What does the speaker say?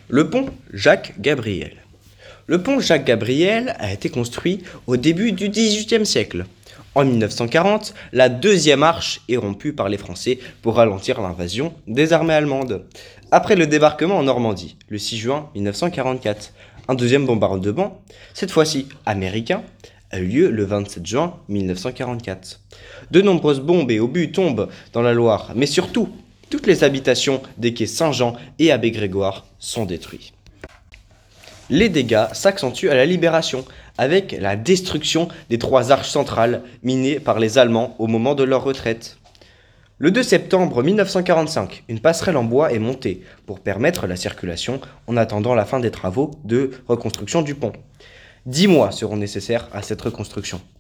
Le pont Jacques-Gabriel. Le pont Jacques-Gabriel a été construit au début du XVIIIe siècle. En 1940, la deuxième arche est rompue par les Français pour ralentir l'invasion des armées allemandes. Après le débarquement en Normandie, le 6 juin 1944, un deuxième bombardement, cette fois-ci américain, a eu lieu le 27 juin 1944. De nombreuses bombes et obus tombent dans la Loire, mais surtout, toutes les habitations des quais Saint-Jean et Abbé Grégoire sont détruites. Les dégâts s'accentuent à la Libération, avec la destruction des 3 arches centrales minées par les Allemands au moment de leur retraite. Le 2 septembre 1945, une passerelle en bois est montée pour permettre la circulation en attendant la fin des travaux de reconstruction du pont. 10 mois seront nécessaires à cette reconstruction.